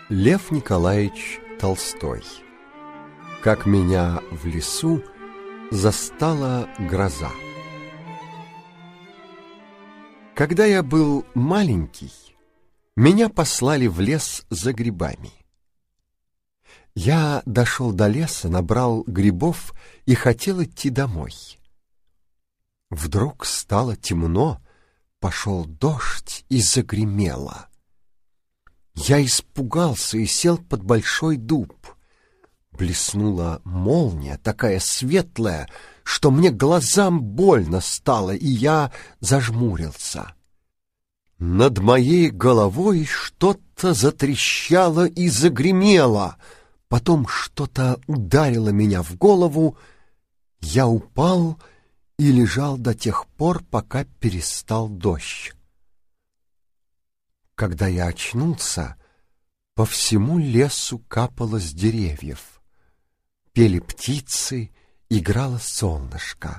Лев Николаевич Толстой. Как меня в лесу застала гроза. Когда я был маленький, меня послали в лес за грибами. Я дошел до леса, набрал грибов и хотел идти домой. Вдруг стало темно, пошел дождь и загремело. Я испугался и сел под большой дуб. Блеснула молния, такая светлая, что мне глазам больно стало, и я зажмурился. Над моей головой что-то затрещало и загремело. Потом что-то ударило меня в голову. Я упал и лежал до тех пор, пока перестал дождь. Когда я очнулся, по всему лесу капало с деревьев. Пели птицы, играло солнышко.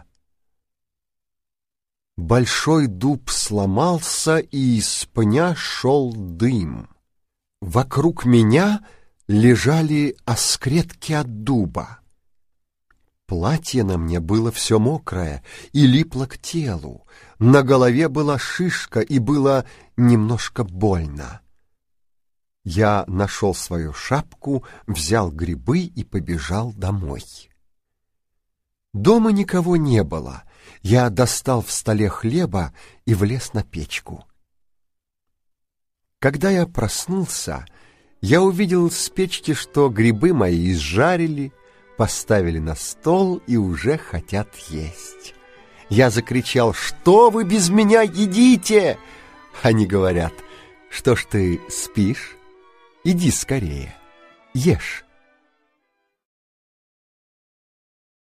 Большой дуб сломался, и из пня шел дым. Вокруг меня лежали оскретки от дуба. Платье на мне было все мокрое и липло к телу. На голове была шишка, и было немножко больно. Я нашел свою шапку, взял грибы и побежал домой. Дома никого не было. Я достал в столе хлеба и влез на печку. Когда я проснулся, я увидел с печки, что грибы мои изжарили, поставили на стол и уже хотят есть. Я закричал: «Что вы без меня едите?» Они говорят: «Что ж ты спишь? Иди скорее, ешь».